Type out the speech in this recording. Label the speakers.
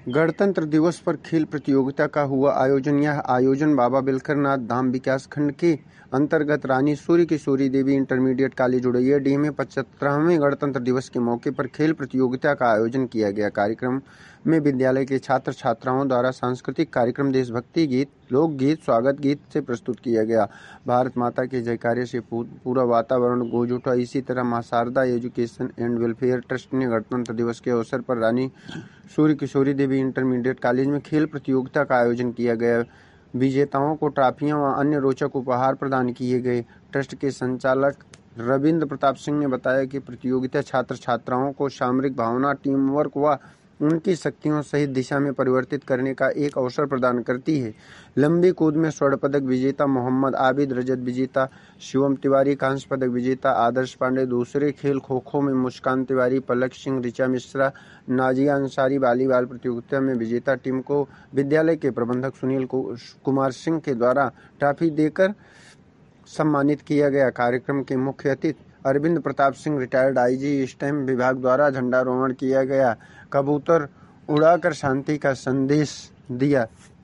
Speaker 1: गणतंत्र दिवस पर खेल प्रतियोगिता का हुआ आयोजन। यह आयोजन बाबा बिलखरनाथ धाम विकास खंड के अंतर्गत रानी सूर्य किशोरी देवी इंटरमीडिएट कॉलेज उड़ैया डी में 75वें गणतंत्र दिवस के मौके पर खेल प्रतियोगिता का आयोजन किया गया। कार्यक्रम में विद्यालय के छात्र छात्राओं द्वारा सांस्कृतिक कार्यक्रम, देशभक्ति गीत, लोकगीत, स्वागत गीत से प्रस्तुत किया गया। भारत माता के जयकारे से पूरा वातावरण गूंज उठा। इसी तरह मां Sharda education and welfare trust ने गणतंत्र दिवस के अवसर पर रानी सूर्य किशोरी देवी इंटरमीडिएट कॉलेज में खेल प्रतियोगिता का आयोजन किया गया। विजेताओं को ट्रॉफियां व अन्य रोचक उपहार प्रदान किए गए। ट्रस्ट के संचालक रविंद्र प्रताप सिंह ने बताया कि प्रतियोगिता छात्र छात्राओं को सामरिक भावना, टीम वर्क व उनकी शक्तियों सहित दिशा में परिवर्तित करने का एक अवसर प्रदान करती है। लंबी कूद में स्वर्ण पदक विजेता मोहम्मद आबिद, रजत विजेता शिवम तिवारी, कांस्य पदक विजेता आदर्श पांडे, दूसरे खेल खो खो में मुस्कान तिवारी, पलक सिंह, ऋचा मिश्रा, नाजिया अंसारी, वॉलीबॉल प्रतियोगिता में विजेता टीम को विद्यालय के प्रबंधक सुनील कुमार सिंह के द्वारा ट्रॉफी देकर सम्मानित किया गया। कार्यक्रम के मुख्य अतिथि Arvind Pratap Singh, retired IG, stamp विभाग द्वारा झंडारोहण किया गया। कबूतर उड़ाकर शांति का संदेश दिया।